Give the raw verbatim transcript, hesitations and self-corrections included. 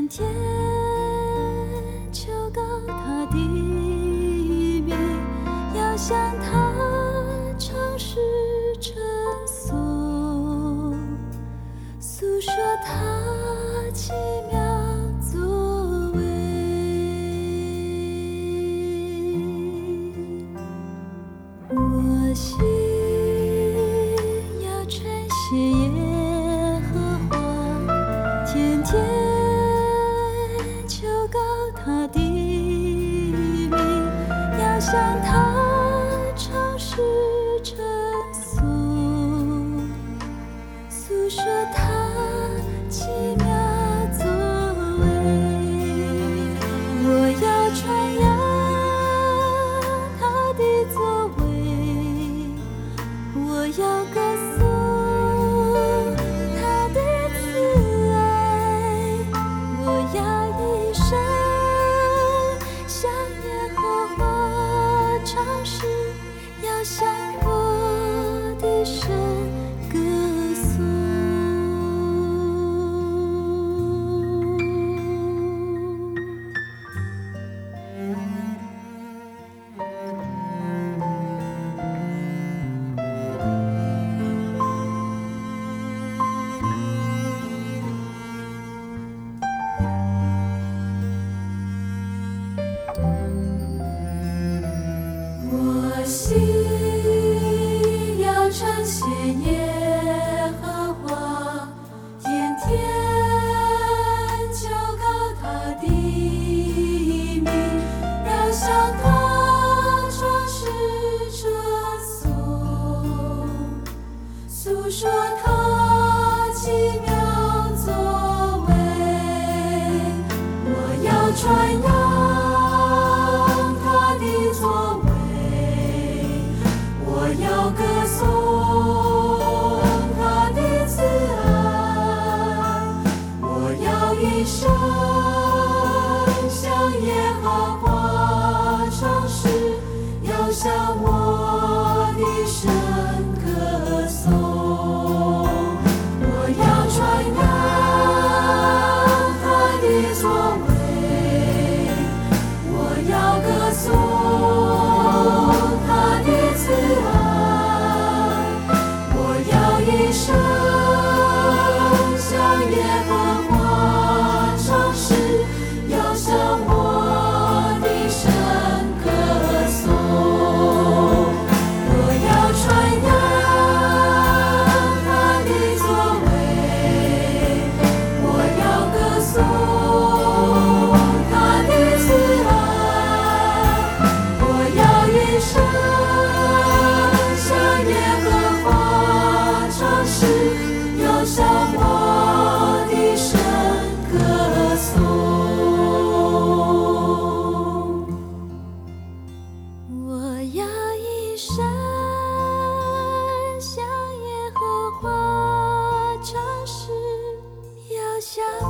天求告他的名，要向他唱诗称颂，诉说他奇妙作为。我心要称谢耶和华，天天求告他的名，要向他唱诗称颂，诉说他奇妙作为。我要传扬他的作为，我要歌颂他的慈爱，我要一生向耶和华唱诗，要向我的神歌颂。我心要称谢耶和华，天天求告他的名，要向他唱诗称颂，诉说他奇妙作为。我要传扬他的作为，我要歌颂他的慈爱，我要一生向耶和华唱诗，要向我的神歌颂。我要传扬他的作为，我要歌颂他的慈爱，我要一生向耶和华唱诗，要向我的神歌颂。我要传扬他的作为，我要歌颂他的慈爱，我要一生向耶和华唱诗，要向我的神歌颂。我要一生向耶和华唱诗，要向